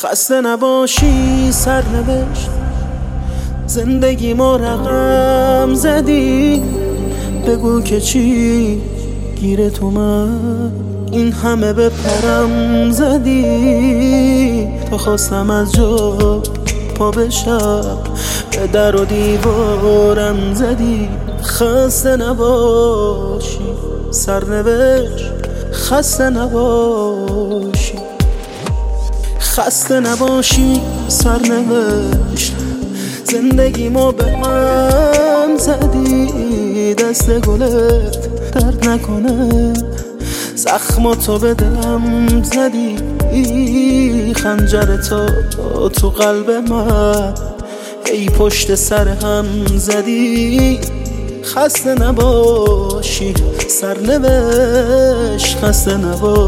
خسته نباشی سرنوشت، زندگی ما رقم زدی. بگو که چی گیر تو من این همه بپرم زدی. تا خواستم از جا پا بشم به در و دیوارم زدی. خسته نباشی سرنوشت، خسته نباشی، خسته نباشی سرنوشت، زندگی ما به هم زدی. دست گلت درد نکنه، زخماتو به دلم زدی. خنجر تو قلب من ای پشت سر هم زدی. خسته نباشی سرنوشت، خسته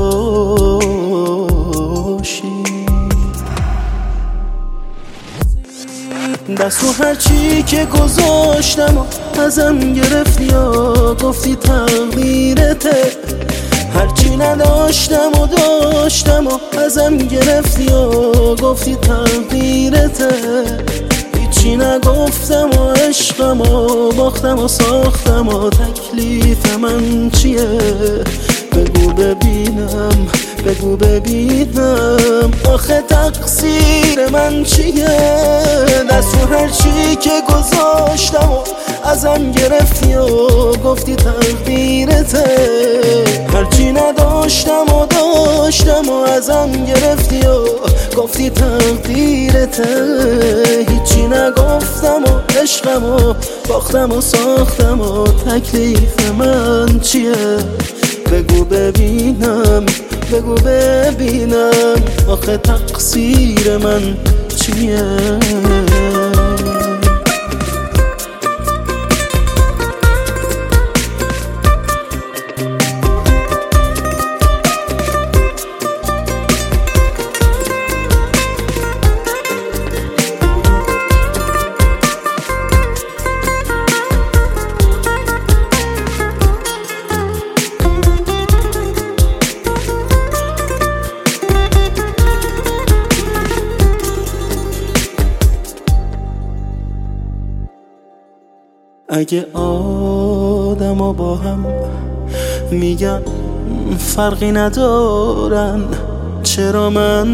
نباشی. دستو هرچی که گذاشتم و ازم گرفتی یا گفتی تقدیرته. هرچی نداشتم و داشتم و ازم گرفتی یا گفتی تقدیرته. هیچی نگفتم و عشقم و باختم و ساختم و تکلیف من چیه؟ بگو ببینم، بگو ببینم آخه تقصیر من چیه؟ دستو هرچی که گذاشتم و ازم گرفتی و گفتی تقدیرته. هرچی نداشتم و داشتم و ازم گرفتی و گفتی تقدیرته. هیچی نگفتم و عشقم و باختم و ساختم و تکلیف من چیه؟ بگو ببینم، بگو ببینم آخه تقصیر من چیه؟ اگه آدم با هم میگن فرقی ندارن، چرا من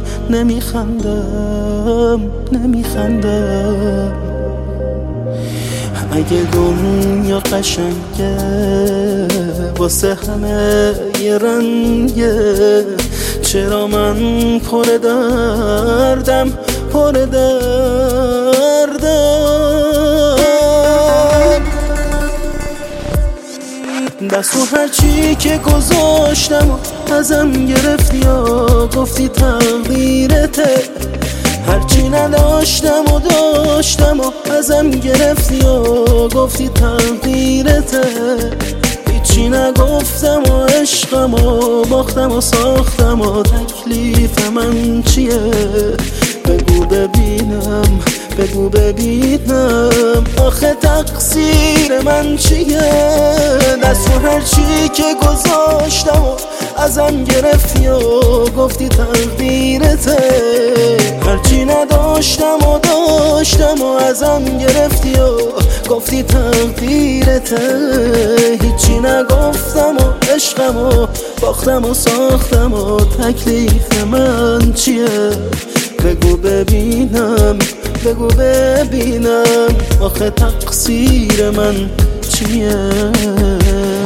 نمیخندم؟ اگه دنیا قشنگه واسه همه یه رنگه، چرا من پر دردم؟ دستو هرچی که گذاشتم و ازم گرفتی یا گفتی تقدیرته. هرچی نداشتم و داشتم و ازم گرفتی و گفتی تقدیرته. هیچی نگفتم و عشقم و باختم و ساختم و تکلیف من چیه؟ بگو ببینم، بگو ببینم آخه تقصیر من چیه؟ دستو هرچی که گذاشتم و ازم گرفتی و گفتی تقدیرته. هرچی نداشتم و داشتم و ازم گرفتی و گفتی تقدیرته. هیچی نگفتم و عشقم و باختم و ساختم و تکلیف من چیه؟ بگو ببینم، بگو ببینم آخه تقصیر من چیه؟